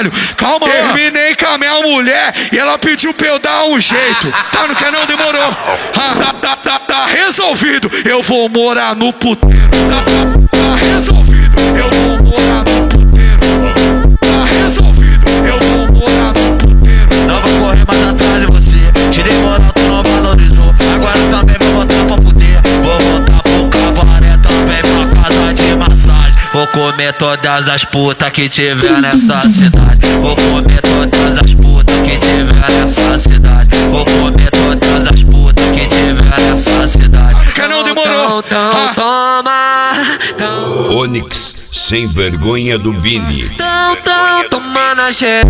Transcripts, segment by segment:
caralho. Calma, terminei com a minha mulher e ela pediu pra eu dar um jeito. Tá, não quer não? Demorou. Tá resolvido. Eu vou morar no puteiro. Tá resolvido. Eu vou morar no puteiro. Tá resolvido. Eu vou morar no puteiro. Não vou correr mais atrás de você. Tirei moral, tu não valorizou. Agora também vou voltar pra fuder. Vou voltar pro cabaré, também pra casa de massagem. Vou comer todas as putas que tiver nessa cidade. Vou comer todas as putas que tiver nessa cidade. Vou comer todas as putas que tiver nessa cidade. Que não demorou. Onyx, sem vergonha do Vini. Toma na xereca.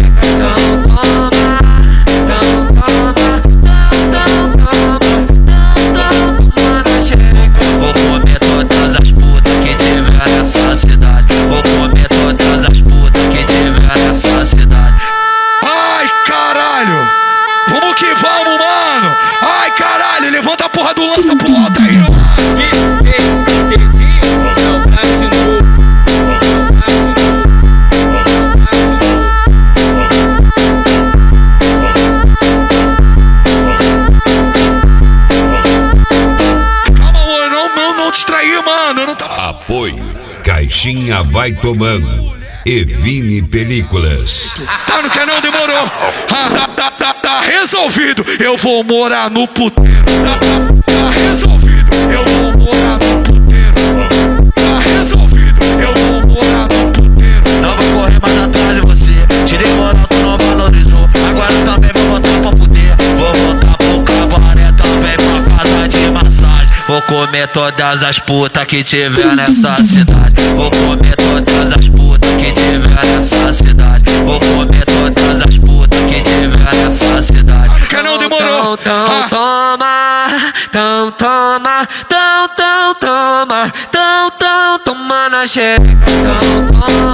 Vou comer todas as putas que tiver nessa cidade. Vou comer todas as putas que tiver nessa cidade. Ai, caralho. Vamos que vamos, mano. Ai, caralho. Levanta a porra do lança pro alto aí, mano. Apoio, Caixinha vai tomando e Vini Películas. Tá, não quer não? Demorou. Tá resolvido. Eu vou morar no puteiro. Tá resolvido. Eu vou morar no puteiro. Tá resolvido. Eu vou morar no puteiro. Não vou correr mais atrás de você. Tirei moral, tu não valorizou. Agora também vou voltar pra fuder. Vou voltar pro cabaré, também pra casa de massagem. Vou comer todas as putas que tiver nessa cidade. Vou comer todas as putas que tiver nessa cidade. Vou comer todas as putas que tiver nessa cidade. Que não demorou. Toma na xereca.